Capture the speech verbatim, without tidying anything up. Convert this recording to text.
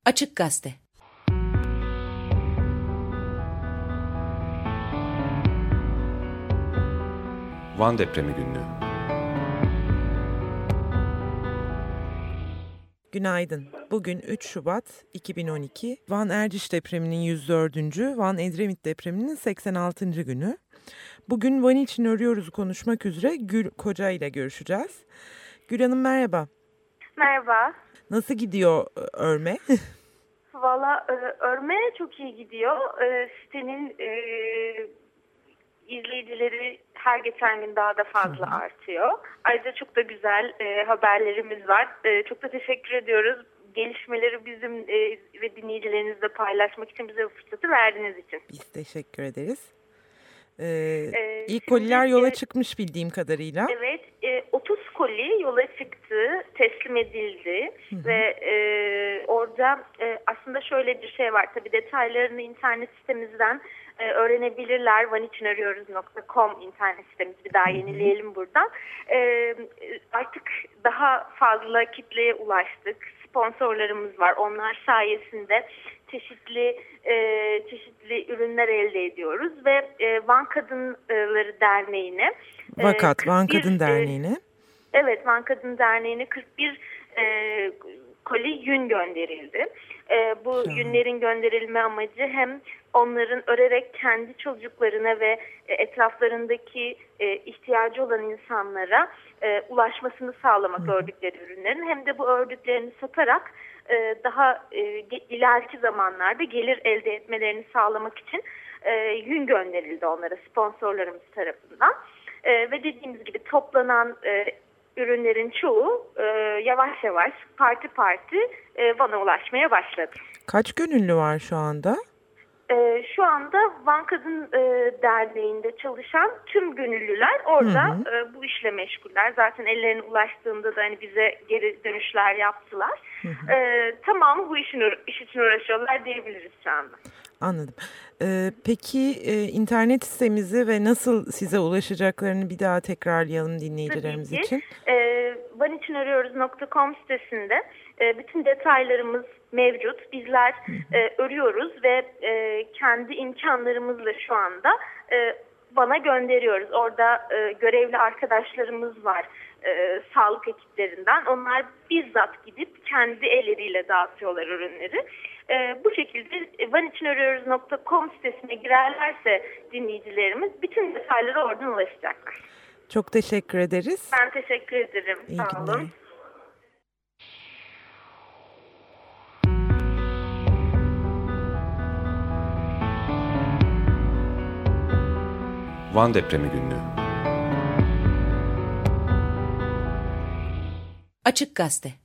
Açık Gazete. Van Depremi Günlüğü. Günaydın. Bugün üç Şubat iki bin on iki, Van Erciş depreminin yüz dördüncü, Van Edremit depreminin seksen altıncı günü. Bugün Van için örüyoruz konuşmak üzere Gül Koca ile görüşeceğiz. Gül Hanım merhaba. Merhaba. Nasıl gidiyor örme? Valla örme çok iyi gidiyor. Sitenin e, izleyicileri her geçen gün daha da fazla Hı-hı. artıyor. Ayrıca çok da güzel e, haberlerimiz var. E, çok da teşekkür ediyoruz. Gelişmeleri bizim e, ve dinleyicilerinizle paylaşmak için bize bu fırsatı verdiğiniz için. Biz teşekkür ederiz. Ee, ee, ilk koliler yola e, çıkmış bildiğim kadarıyla. Evet, e, otuz koli yola çıktı, teslim edildi. Hı hı. Ve e, orada e, aslında şöyle bir şey var. Tabii detaylarını internet sitemizden e, öğrenebilirler. van için arıyoruz nokta com internet sitemizi bir daha yenileyelim hı hı. buradan. E, artık daha fazla kitleye ulaştık. Sponsorlarımız var. Onlar sayesinde çeşitli e, çeşitli ürünler elde ediyoruz ve e, Van Kadınları Derneği'ne Vakat, e, Van Kadın Derneği'ne e, evet, Van Kadın Derneği'ne kırk bir e, koli yün gönderildi. E, bu Hı. yünlerin gönderilme amacı hem onların örerek kendi çocuklarına ve e, etraflarındaki e, ihtiyacı olan insanlara e, ulaşmasını sağlamak Hı. ördükleri ürünlerin, hem de bu ördüklerini satarak e, daha e, ileriki zamanlarda gelir elde etmelerini sağlamak için e, yün gönderildi onlara sponsorlarımız tarafından. E, ve dediğimiz gibi toplanan e, ürünlerin çoğu e, yavaş yavaş parti parti e, Van'a ulaşmaya başladı. Kaç gönüllü var şu anda? E, şu anda Van Kadın e, Derneği'nde çalışan tüm gönüllüler orada hı hı. E, bu işle meşguller. Zaten ellerine ulaştığında da hani bize geri dönüşler yaptılar. Hı hı. E, tamamı bu işin iş için uğraşıyorlar diyebiliriz şu anda. Anladım. Ee, peki e, internet sitemizi ve nasıl size ulaşacaklarını bir daha tekrarlayalım dinleyicilerimiz Tabii ki. için. E, van için arıyoruz nokta com sitesinde e, bütün detaylarımız mevcut. Bizler e, örüyoruz ve e, kendi imkanlarımızla şu anda e, Van'a gönderiyoruz. Orada e, görevli arkadaşlarımız var e, sağlık ekiplerinden. Onlar bizzat gidip kendi elleriyle dağıtıyorlar ürünleri. E, bu şekilde van için arıyoruz nokta com sitesine girerlerse dinleyicilerimiz bütün detaylara oradan ulaşacaklar. Çok teşekkür ederiz. Ben teşekkür ederim. İyi Sağ günler. olun. Van Depremi Günlüğü. Açık Gazete.